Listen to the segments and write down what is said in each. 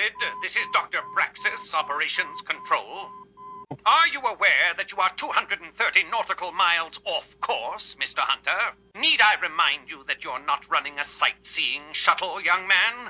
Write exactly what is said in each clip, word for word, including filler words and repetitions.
Intrepid. This is Doctor Braxis, Operations Control. Are you aware that you are two hundred thirty nautical miles off course, Mister Hunter? Need I remind you that you're not running a sightseeing shuttle, young man?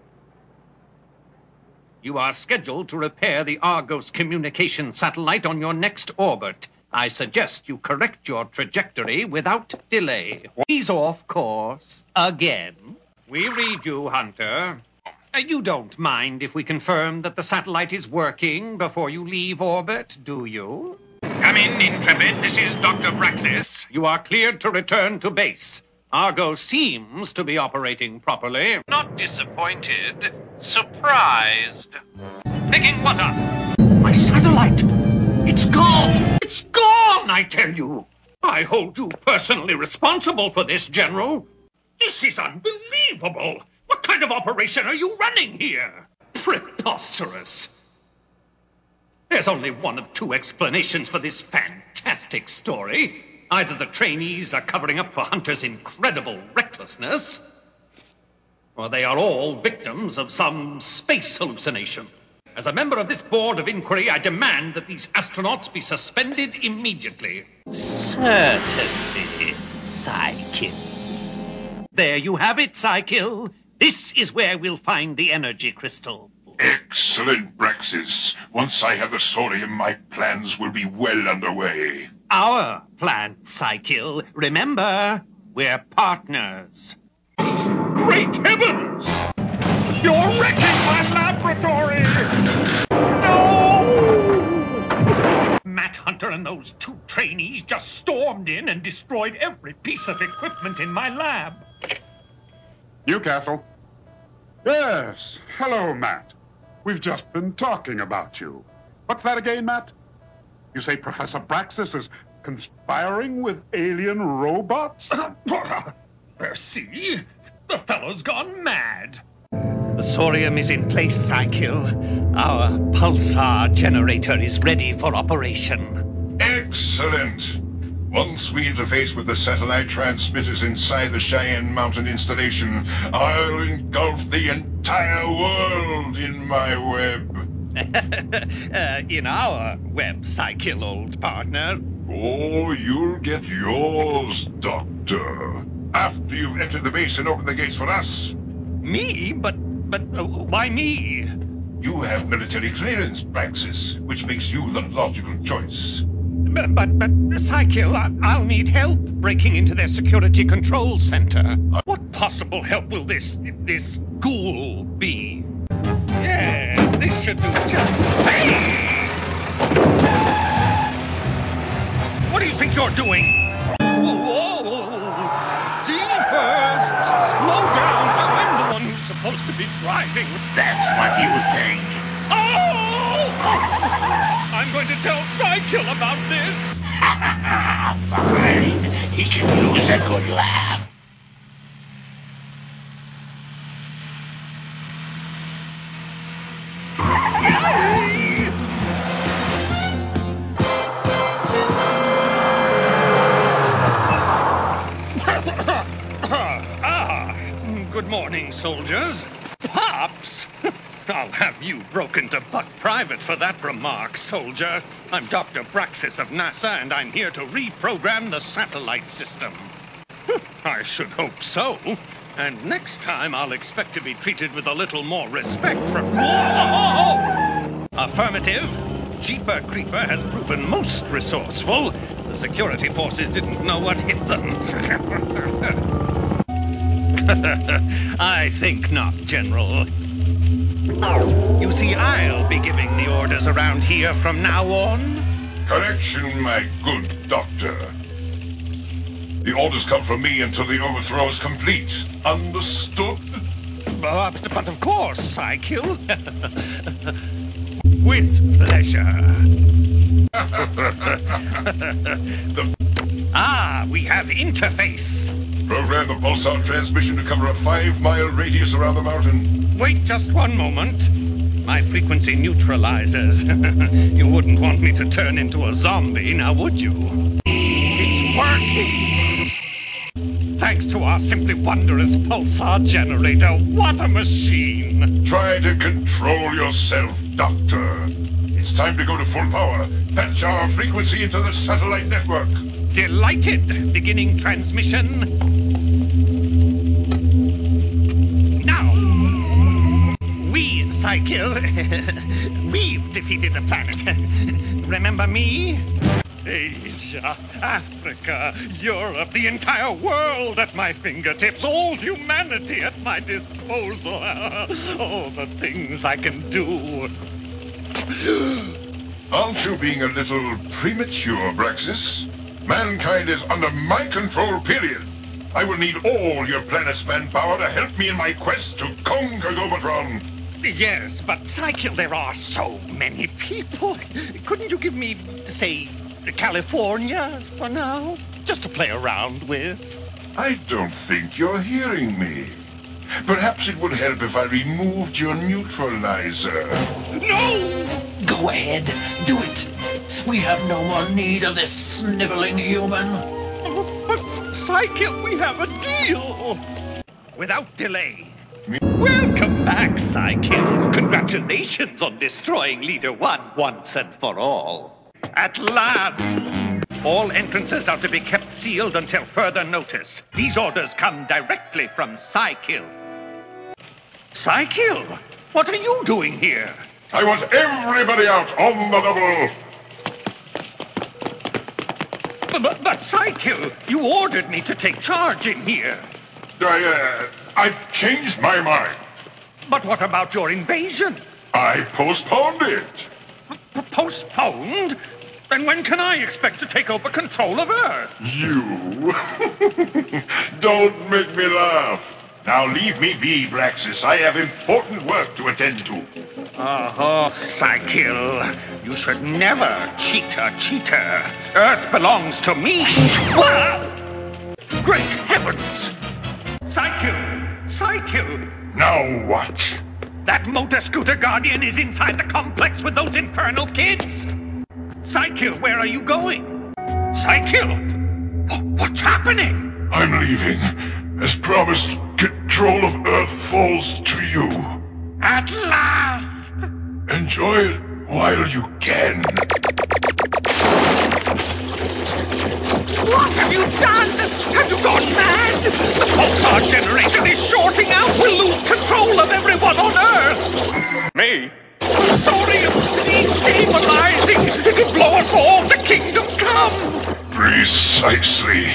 You are scheduled to repair the Argos communication satellite on your next orbit. I suggest you correct your trajectory without delay. He's off course again. We read you, Hunter. Uh, You don't mind if we confirm that the satellite is working before you leave orbit, do you? Come in, Intrepid. This is Doctor Braxis. You are cleared to return to base. Argo seems to be operating properly. Not disappointed. Surprised. Picking what up? My satellite! It's gone! It's gone, I tell you! I hold you personally responsible for this, General. This is unbelievable! What kind of operation are you running here? Preposterous. There's only one of two explanations for this fantastic story. Either the trainees are covering up for Hunter's incredible recklessness, or they are all victims of some space hallucination. As a member of this board of inquiry, I demand that these astronauts be suspended immediately. Certainly, Psykill. There you have it, Psykill. This is where we'll find the energy crystal. Excellent, Braxis. Once I have the sorium, my plans will be well underway. Our plan, Psykill. Remember, we're partners. Great heavens! You're wrecking my laboratory! No! Matt Hunter and those two trainees just stormed in and destroyed every piece of equipment in my lab. Newcastle. Yes. Hello, Matt. We've just been talking about you. What's that again, Matt? You say Professor Braxis is conspiring with alien robots? See? The fellow's gone mad. The sorium is in place, Psykill. Our pulsar generator is ready for operation. Excellent. Once we interface with the satellite transmitters inside the Cheyenne Mountain installation, I'll engulf the entire world in my web. uh, in our web, Psykill, old partner. Oh, you'll get yours, Doctor. After you've entered the base and opened the gates for us. Me? But, but, uh, why me? You have military clearance, Braxis, which makes you the logical choice. But, but, but Psykill, I, I'll need help breaking into their security control center. What possible help will this, this ghoul be? Yes, this should do just... Hey! What do you think you're doing? Whoa! Jeepers! Slow down! I'm the one who's supposed to be driving. That's what you think. Oh! I'm going to tell Psykill about this. Fine. He can use a good laugh. Ah, good morning, soldiers. Pops! I'll have you broken to buck private for that remark, soldier. I'm Doctor Braxis of NASA, and I'm here to reprogram the satellite system. I should hope so. And next time I'll expect to be treated with a little more respect from... Whoa! Affirmative. Jeeper Creeper has proven most resourceful. The security forces didn't know what hit them. I think not, General. You see, I'll be giving the orders around here from now on. Correction, my good doctor. The orders come from me until the overthrow is complete. Understood? But, but of course, Psykill. With pleasure. the... Ah, we have interface. Program the pulsar transmission to cover a five-mile radius around the mountain. Wait just one moment. My frequency neutralizes. You wouldn't want me to turn into a zombie, now would you? It's working! Thanks to our simply wondrous pulsar generator. What a machine! on. Try to control yourself, Doctor. It's time to go to full power. Patch our frequency into the satellite network. Delighted. Beginning transmission. Now, we, Cycle, we've defeated the planet. Remember me? Asia, Africa, Europe, the entire world at my fingertips, all humanity at my disposal. Oh, the things I can do. Aren't you being a little premature, Braxis? Mankind is under my control, period. I will need all your planet's manpower to help me in my quest to conquer Gobatron. Yes, but Cycle, there are so many people. Couldn't you give me, say, California for now? Just to play around with? I don't think you're hearing me. Perhaps it would help if I removed your neutralizer. No! Go ahead, do it. We have no more need of this sniveling human. Oh, but Cycle, we have a deal. Without delay. Welcome back, Cycle. Congratulations on destroying Leader One once and for all. At last! All entrances are to be kept sealed until further notice. These orders come directly from Cycle. Cycle, what are you doing here? I want everybody out on the double. But, but, but Cycle, you ordered me to take charge in here. I, uh, I've changed my mind. But what about your invasion? I postponed it. P- postponed? Then when can I expect to take over control of Earth? You. Don't make me laugh. Now leave me be, Braxis. I have important work to attend to. Oh, Cycle, you should never cheat a cheater. Earth belongs to me. Wow! Great heavens! Cycle! Cycle! Now what? That motor scooter guardian is inside the complex with those infernal kids! Cycle, where are you going? Cycle! What's happening? I'm leaving. As promised, control of Earth falls to you. At last! Enjoy it while you can. What have you done? Have you gone mad? The pulsar generator is shorting out. We'll lose control of everyone on Earth. Me? Sorry, he's stabilizing. It'll blow us all to kingdom come. Precisely.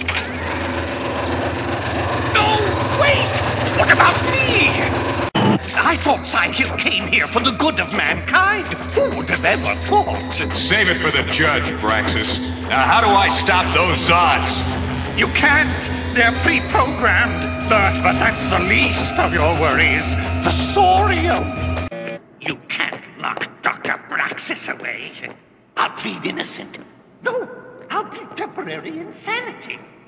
No, wait! What about me? I thought Cycle came here for the good of mankind. Who would have ever thought? Save it for the judge, Braxis. Now, how do I stop those Zods? You can't. They're pre-programmed. But, but that's the least of your worries. The Sorium. You can't lock Doctor Braxis away. I'll plead innocent. No, I'll plead temporary insanity.